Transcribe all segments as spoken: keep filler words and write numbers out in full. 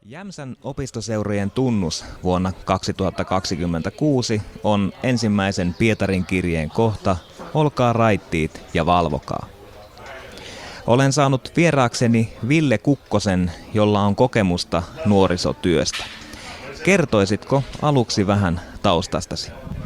Jämsän opistoseurojen tunnus vuonna kaksituhattakaksikymmentäkuusi on ensimmäisen Pietarin kirjeen kohta Olkaa raittiit ja valvokaa. Olen saanut vieraakseni Ville Kukkosen, jolla on kokemusta nuorisotyöstä. Kertoisitko aluksi vähän taustastasi?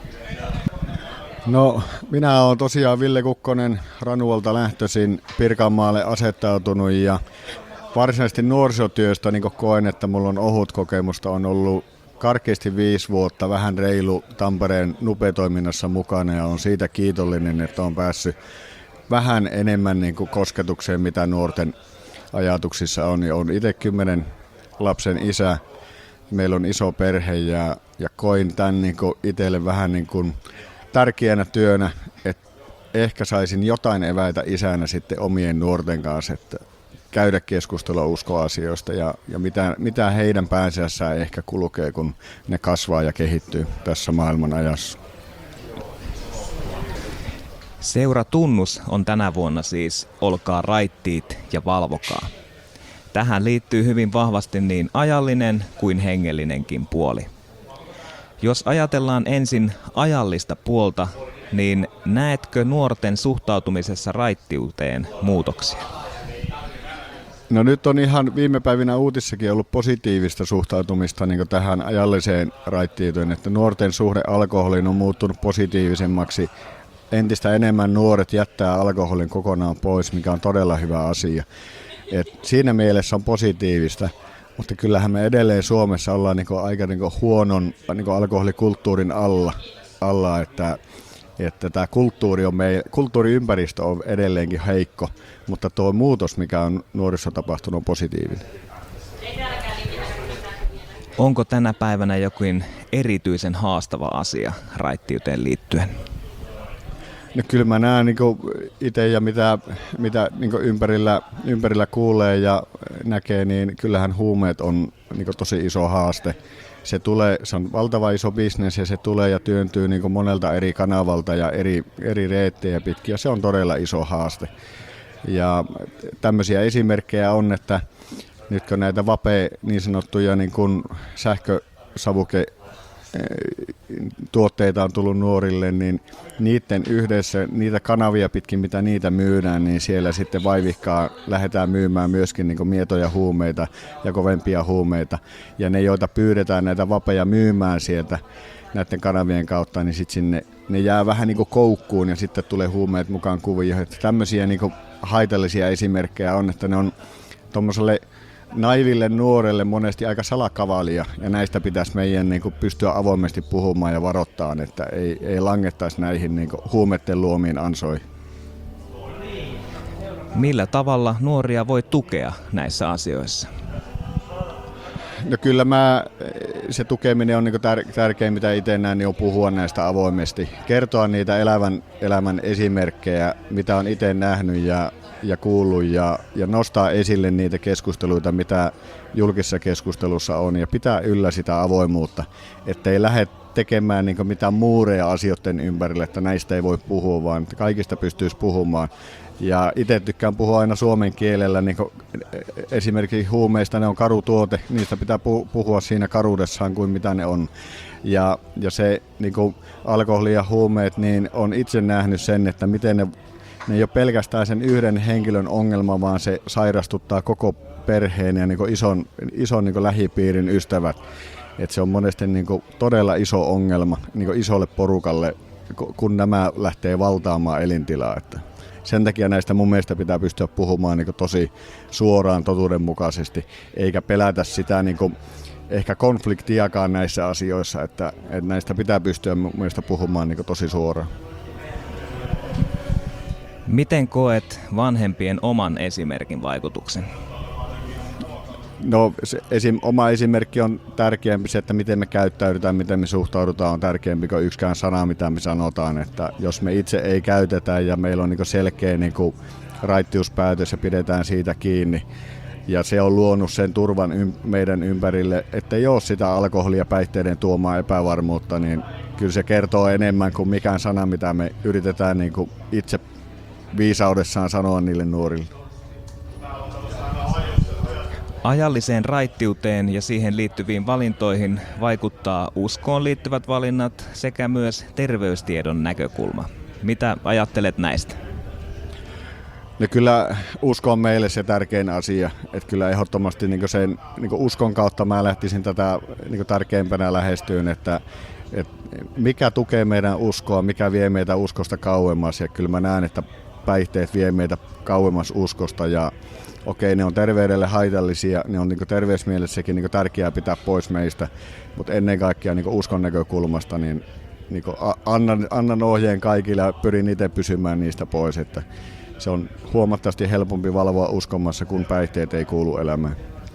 No, minä olen tosiaan Ville Kukkonen, Ranuolta lähtöisin, Pirkanmaalle asettautunut ja varsinaisesti nuorisotyöstä niin koen, että minulla on ohut kokemusta, on ollut karkeasti viisi vuotta, vähän reilu Tampereen Nupe-toiminnassa mukana ja on siitä kiitollinen, että on päässyt vähän enemmän niin kuin kosketukseen, mitä nuorten ajatuksissa on. Ja olen itse kymmenen lapsen isä, meillä on iso perhe ja, ja koin tämän niin kuin itselle vähän niin kuin tärkeänä työnä, että ehkä saisin jotain eväitä isänä sitten omien nuorten kanssa, että käydä keskustelua uskoasioista ja, ja mitä, mitä heidän pääsiässään ehkä kulkee, kun ne kasvaa ja kehittyy tässä maailman ajassa. Seuratunnus on tänä vuonna siis Olkaa raittiit ja valvokaa. Tähän liittyy hyvin vahvasti niin ajallinen kuin hengellinenkin puoli. Jos ajatellaan ensin ajallista puolta, niin näetkö nuorten suhtautumisessa raittiuteen muutoksia? No nyt on ihan viime päivinä uutissakin ollut positiivista suhtautumista niin kuin tähän ajalliseen raittiuteen, että nuorten suhde alkoholiin on muuttunut positiivisemmaksi. Entistä enemmän nuoret jättää alkoholin kokonaan pois, mikä on todella hyvä asia. Et siinä mielessä on positiivista, mutta kyllähän me edelleen Suomessa ollaan niin kuin aika niin kuin huonon niin kuin alkoholikulttuurin alla, alla että että tämä kulttuuri on meillä, kulttuuriympäristö on edelleenkin heikko, mutta tuo muutos, mikä on nuorissa tapahtunut, on positiivinen. Onko tänä päivänä jokin erityisen haastava asia raittiuteen liittyen? No kyllä mä näen niin itse ja mitä, mitä niin ympärillä, ympärillä kuulee ja näkee, niin kyllähän huumeet on niin tosi iso haaste. Se, tulee, se on valtava iso bisnes ja se tulee ja työntyy niin kuin monelta eri kanavalta ja eri, eri reittejä pitkin ja se on todella iso haaste. Ja tämmöisiä esimerkkejä on, että nyt kun näitä vape niin sanottuja niin kuin sähkösavuke tuotteita on tullut nuorille, niin niiden yhdessä, niitä kanavia pitkin, mitä niitä myydään, niin siellä sitten vaivihkaa lähdetään myymään myöskin niin kuin mietoja huumeita ja kovempia huumeita. Ja ne, joita pyydetään näitä vapeja myymään sieltä näiden kanavien kautta, niin sitten sinne ne jää vähän niin kuin koukkuun ja sitten tulee huumeet mukaan kuvia. Että tämmöisiä niin kuin haitallisia esimerkkejä on, että ne on tuommoiselle naiville nuorelle monesti aika salakavalia ja näistä pitäisi meidän niin kuin pystyä avoimesti puhumaan ja varoittaa, että ei, ei langettaisi näihin niin kuin huumeiden luomiin ansoihin. Millä tavalla nuoria voi tukea näissä asioissa? No kyllä mä, se tukeminen on niin kuin tär, tärkein, mitä itse näen, niin on puhua näistä avoimesti. Kertoa niitä elävän, elämän esimerkkejä, mitä on itse nähnyt ja ja kuullut ja, ja nostaa esille niitä keskusteluita, mitä julkisessa keskustelussa on ja pitää yllä sitä avoimuutta, ettei lähde tekemään niin mitään muureja asioiden ympärille, että näistä ei voi puhua, vaan kaikista pystyisi puhumaan. Ja itse tykkään puhua aina suomen kielellä, niin esimerkiksi huumeista, ne on karu tuote, niistä pitää puhua siinä karuudessaan kuin mitä ne on. Ja, ja se niin alkoholi ja huumeet, niin on itse nähnyt sen, että miten ne Ne ei ole pelkästään sen yhden henkilön ongelma, vaan se sairastuttaa koko perheen ja niin ison, ison niin lähipiirin ystävät. Et se on monesti niin todella iso ongelma niin isolle porukalle, kun nämä lähtee valtaamaan elintilaa. Että sen takia näistä mun mielestä pitää pystyä puhumaan niin tosi suoraan totuudenmukaisesti, eikä pelätä sitä niin ehkä konfliktiakaan näissä asioissa. Että, että näistä pitää pystyä mun mielestä puhumaan niin tosi suoraan. Miten koet vanhempien oman esimerkin vaikutuksen? No se esim, oma esimerkki on tärkeämpi se, että miten me käyttäydytään, miten me suhtaudutaan on tärkeämpi kuin yksikään sana, mitä me sanotaan. Että jos me itse ei käytetä ja meillä on niin selkeä niin raittiuspäätös ja pidetään siitä kiinni ja se on luonut sen turvan ym, meidän ympärille, että ei ole sitä alkoholia päihteiden tuomaa epävarmuutta, niin kyllä se kertoo enemmän kuin mikään sana, mitä me yritetään niin itse viisaudessaan sanoa niille nuorille. Ajalliseen raittiuteen ja siihen liittyviin valintoihin vaikuttaa uskoon liittyvät valinnat sekä myös terveystiedon näkökulma. Mitä ajattelet näistä? No kyllä usko on meille se tärkein asia. Että kyllä ehdottomasti niin sen niin uskon kautta mä lähtisin tätä niin tärkeimpänä lähestyyn, että, että mikä tukee meidän uskoa, mikä vie meitä uskosta kauemmas. Ja kyllä mä näen, että päihteet vie meitä kauemmas uskosta ja okei, ne on terveydelle haitallisia, ne on niin terveysmielessäkin niin tärkeää pitää pois meistä, mutta ennen kaikkea niin uskon näkökulmasta niin, niin annan, annan ohjeen kaikille ja pyrin itse pysymään niistä pois, että se on huomattavasti helpompi valvoa uskomassa, kun päihteet ei kuulu elämään.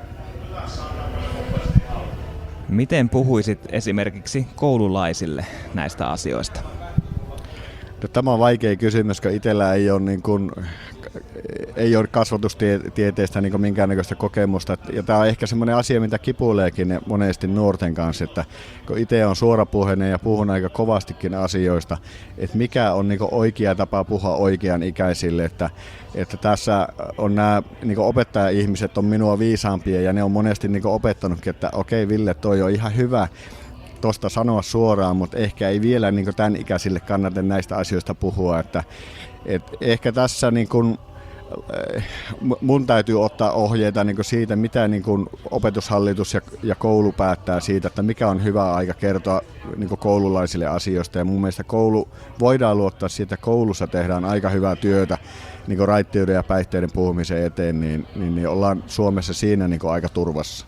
Miten puhuisit esimerkiksi koululaisille näistä asioista? Tämä on vaikea kysymys, koska itsellä ei ole, niin kuin, ei ole kasvatustieteestä niin minkäännäköistä kokemusta. Ja tämä on ehkä semmoinen asia, mitä kipuileekin monesti nuorten kanssa, että kun itse on suorapuheinen ja puhun aika kovastikin asioista, että mikä on niin oikea tapa puhua oikean ikäisille, että, että tässä on nämä niin opettaja-ihmiset on minua viisaampia ja ne on monesti niin opettanutkin, että okei Ville, toi on ihan hyvä tuosta sanoa suoraan, mutta ehkä ei vielä niin tämän ikäisille kannata näistä asioista puhua. Että, et ehkä tässä niin kuin, mun täytyy ottaa ohjeita niin kuin siitä, mitä niin kuin opetushallitus ja, ja koulu päättää siitä, että mikä on hyvä aika kertoa niin kuin koululaisille asioista. Ja mun mielestä koulu, voidaan luottaa siitä, että koulussa tehdään aika hyvää työtä niin kuin raittiuden ja päihteiden puhumisen eteen, niin, niin, niin ollaan Suomessa siinä niin kuin aika turvassa.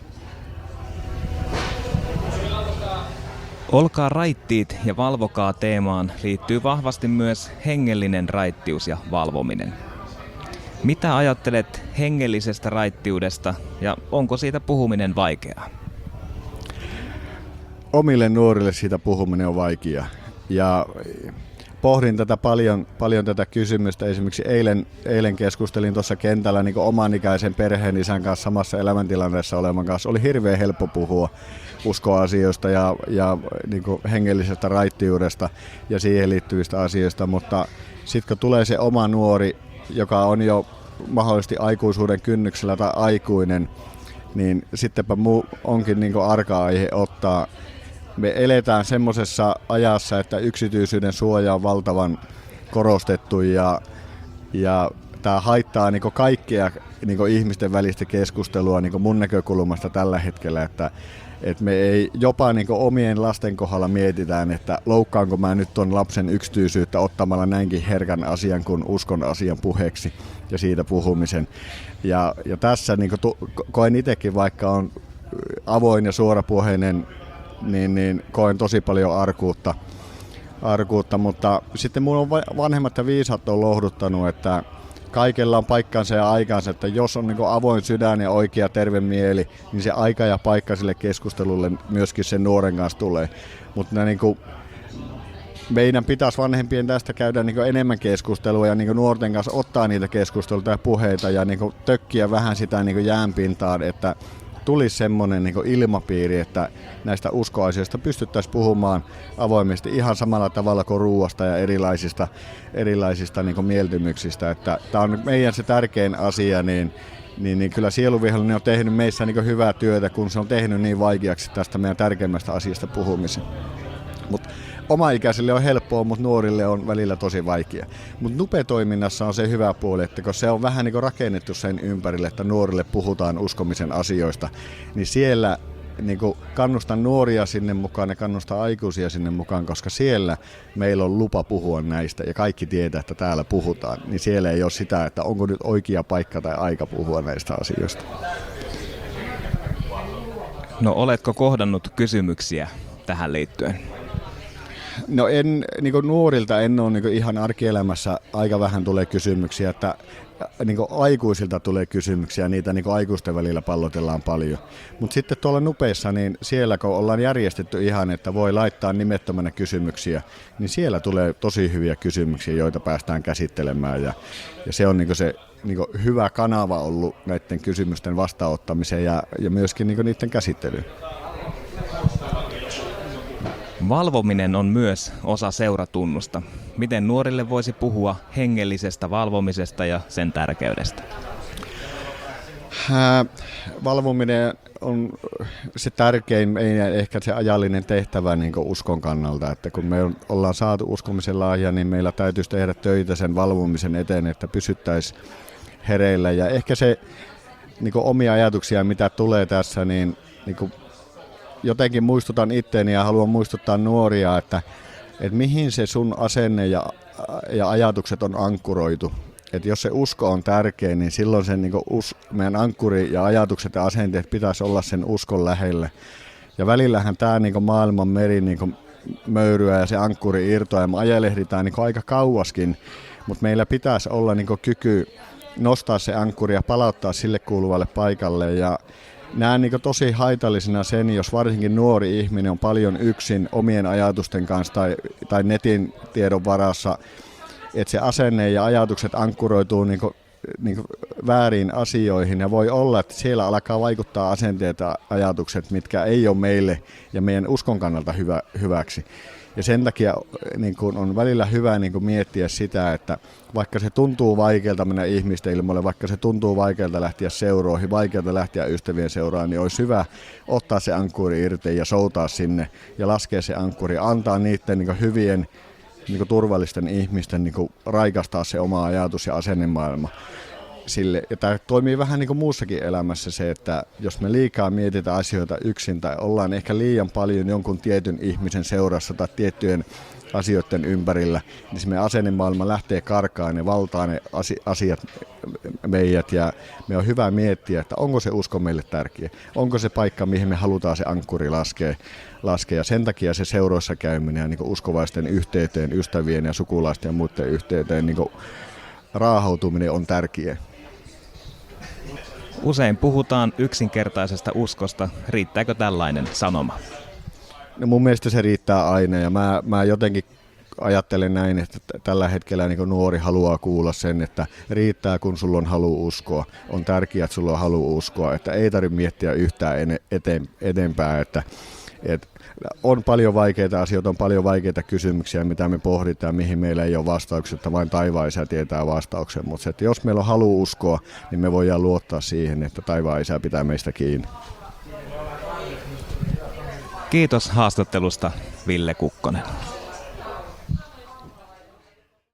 Olkaa raittiit ja valvokaa teemaan liittyy vahvasti myös hengellinen raittius ja valvominen. Mitä ajattelet hengellisestä raittiudesta ja onko siitä puhuminen vaikeaa? Omille nuorille siitä puhuminen on vaikeaa. Ja pohdin tätä paljon, paljon tätä kysymystä. Esimerkiksi eilen, eilen keskustelin tuossa kentällä niin oman ikäisen perheen isän kanssa samassa elämäntilanteessa olevan kanssa. Oli hirveän helppo puhua uskoasioista ja, ja niin hengellisestä raittiudesta ja siihen liittyvistä asioista, mutta sitten kun tulee se oma nuori, joka on jo mahdollisesti aikuisuuden kynnyksellä tai aikuinen, niin sittenpä muu onkin niin arka aihe ottaa. Me eletään semmoisessa ajassa, että yksityisyyden suoja on valtavan korostettu ja, ja tämä haittaa niin kaikkea niin ihmisten välistä keskustelua niin mun näkökulmasta tällä hetkellä, että et me ei jopa niin omien lasten kohdalla mietitään, että loukkaanko mä nyt ton lapsen yksityisyyttä ottamalla näinkin herkän asian kuin uskon asian puheeksi ja siitä puhumisen. Ja, ja tässä niin tu, koen itsekin, vaikka on avoin ja suorapuheinen, niin, niin koen tosi paljon arkuutta, arkuutta, mutta sitten mun on vanhemmat ja viisaat on lohduttanut, että kaikella on paikkansa ja aikansa, että jos on niin avoin sydän ja oikea terve mieli, niin se aika ja paikka sille keskustelulle myöskin sen nuoren kanssa tulee. Mutta niin meidän pitäisi vanhempien tästä käydä niin enemmän keskustelua ja niin nuorten kanssa ottaa niitä keskusteluita ja puheita ja niin tökkiä vähän sitä niin jäänpintaan, että tulisi semmoinen niin ilmapiiri, että näistä uskoasioista pystyttäisiin puhumaan avoimesti ihan samalla tavalla kuin ruuasta ja erilaisista, erilaisista niin mieltymyksistä. Että tämä on meidän se tärkein asia, niin, niin, niin kyllä Sieluvihollinen on tehnyt meissä niin hyvää työtä, kun se on tehnyt niin vaikeaksi tästä meidän tärkeimmästä asiasta puhumisen. Mut oma-ikäisille on helppoa, mutta nuorille on välillä tosi vaikea. Mutta Nupe-toiminnassa on se hyvä puoli, että kun se on vähän niin kuin rakennettu sen ympärille, että nuorille puhutaan uskomisen asioista, niin siellä niin kuin kannustan nuoria sinne mukaan ja kannustan aikuisia sinne mukaan, koska siellä meillä on lupa puhua näistä ja kaikki tietää, että täällä puhutaan. Niin siellä ei ole sitä, että onko nyt oikea paikka tai aika puhua näistä asioista. No oletko kohdannut kysymyksiä tähän liittyen? No en, niin nuorilta en ole niin ihan arkielämässä aika vähän tulee kysymyksiä, että niin aikuisilta tulee kysymyksiä, niitä niin aikuisten välillä pallotellaan paljon. Mutta sitten tuolla Nupeissa, niin siellä kun ollaan järjestetty ihan, että voi laittaa nimettömänä kysymyksiä, niin siellä tulee tosi hyviä kysymyksiä, joita päästään käsittelemään ja, ja se on niin se niin hyvä kanava ollut näiden kysymysten vastaanottamiseen ja, ja myöskin niin niiden käsittelyyn. Valvominen on myös osa seuratunnusta. Miten nuorille voisi puhua hengellisestä valvomisesta ja sen tärkeydestä? Ää, valvominen on se tärkein, meidän ehkä se ajallinen tehtävä niin kuin uskon kannalta, että kun me ollaan saatu uskomisen lahja, niin meillä täytyisi tehdä töitä sen valvomisen eteen, että pysyttäisiin hereillä. Ja ehkä se niin kuin omia ajatuksia, mitä tulee tässä, niin, niin kuin jotenkin muistutan itteeni ja haluan muistuttaa nuoria, että, että mihin se sun asenne ja, ja ajatukset on ankkuroitu. Että jos se usko on tärkeä, niin silloin sen, niin kuin us, meidän ankkuri ja ajatukset ja asenteet pitäisi olla sen uskon lähellä. Ja välillähän tämä niin kuin maailman meri niin kuin möyryä ja se ankkuri irtoaa ja me ajelehditään niin kuin aika kauaskin, mutta meillä pitäisi olla niin kuin kyky nostaa se ankkuri ja palauttaa sille kuuluvalle paikalle. Ja näen niin kuin tosi haitallisena sen, jos varsinkin nuori ihminen on paljon yksin omien ajatusten kanssa tai, tai netin tiedon varassa, että se asenne ja ajatukset ankkuroituu niin kuin, niin kuin väärin asioihin ja voi olla, että siellä alkaa vaikuttaa asenteet ja ajatukset, mitkä ei ole meille ja meidän uskon kannalta hyvä, hyväksi. Ja sen takia niin kuin on välillä hyvä niin kuin miettiä sitä, että vaikka se tuntuu vaikealta mennä ihmisten ilmoille, vaikka se tuntuu vaikealta lähteä seuroihin, vaikealta lähteä ystävien seuraan, niin olisi hyvä ottaa se ankkuri irti ja soutaa sinne ja laskea se ankkuri ja antaa niiden niin kuin hyvien niin kuin turvallisten ihmisten niin kuin raikastaa se oma ajatus ja asennemaailma sille. Ja tämä toimii vähän niin kuin muussakin elämässä se, että jos me liikaa mietitään asioita yksin tai ollaan ehkä liian paljon jonkun tietyn ihmisen seurassa tai tiettyjen asioiden ympärillä, niin se meidän asennemaailma lähtee karkaan ja valtaa ne asiat meidät ja me on hyvä miettiä, että onko se usko meille tärkeä, onko se paikka, mihin me halutaan se ankkuri laskea, laskea. Ja sen takia se seuroissa käyminen ja niin kuin uskovaisten yhteyteen, ystävien ja sukulaisten ja muiden yhteyteen niin kuin raahautuminen on tärkeä. Usein puhutaan yksinkertaisesta uskosta. Riittääkö tällainen sanoma? No mun mielestä se riittää aina ja mä, mä jotenkin ajattelen näin, että tällä hetkellä niin nuori haluaa kuulla sen, että riittää kun sulla on halu uskoa. On tärkeää, että sulla on halu uskoa, että ei tarvitse miettiä yhtään eteen, eteenpäin. Että, että on paljon vaikeita asioita, on paljon vaikeita kysymyksiä, mitä me pohditaan, mihin meillä ei ole vastauksia, että vain taivaan isä tietää vastauksen. Mutta että jos meillä on halu uskoa, niin me voidaan luottaa siihen, että taivaan isä pitää meistä kiinni. Kiitos haastattelusta, Ville Kukkonen.